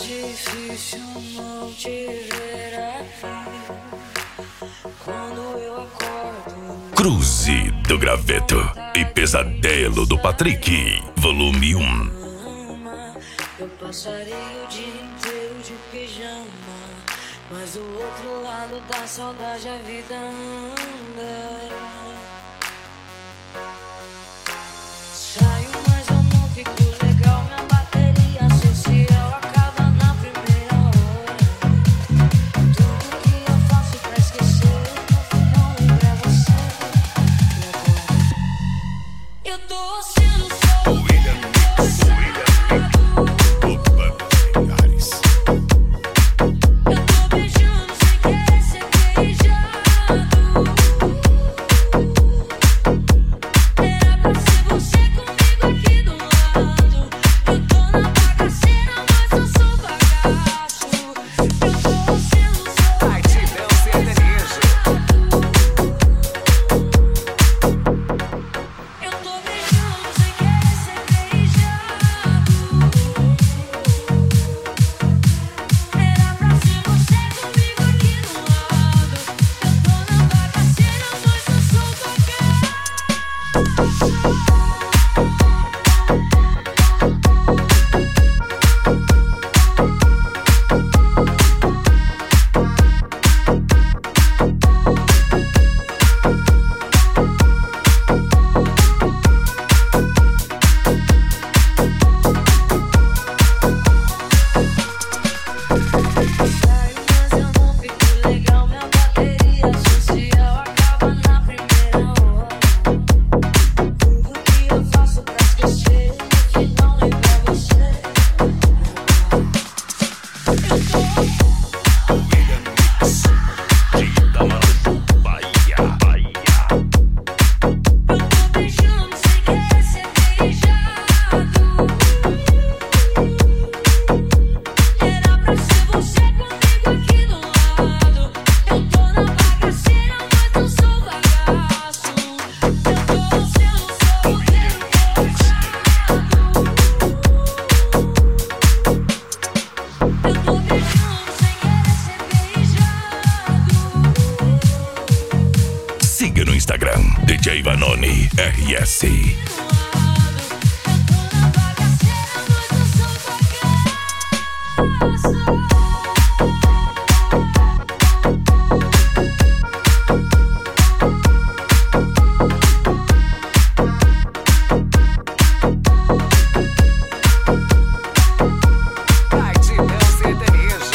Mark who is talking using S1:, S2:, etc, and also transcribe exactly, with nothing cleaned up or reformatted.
S1: difícil não te ver aqui. Quando eu acordo,
S2: Cruze do Graveto e Pesadelo do Patrick, volume um.
S1: eu passaria o dia inteiro de pijama, mas do outro lado da saudade a vida anda. Saio, mas eu não fico legal, minha bateria social acaba na primeira hora. Tudo que eu faço pra esquecer, no final lembra você. E agora? Eu tô sendo só
S2: William Mix, William Mix, Opa, Ares.
S1: eu tô beijando sem querer ser beijado. Era pra ser você comigo aqui do lado. Eu tô na bagaceira, mas eu sou bagaço. Eu tô sendo só
S3: Batidão sertanejo.
S1: eu tô beijando sem querer ser beijado. Era pra ser você comigo aqui do lado. Eu tô na bagaceira, mas eu sou bagaço. Saio, mas eu não fico legal, minha bateria social acaba na primeira hora. Tudo que eu faço pra esquecer, no final lembra você. Eu tô
S2: William Mix, de Itamaraju, Bahia, Bahia.
S1: Eu tô beijando sem querer ser beijado. Era pra ser você comigo aqui do lado. Eu tô na bagaceira, mas eu sou bagaço. Eu tô sendo solteiro gozado. Eu tô beijando sem querer ser beijado.
S2: Siga no Instagram, D J Vanoni R S.
S3: Batidão sertanejo.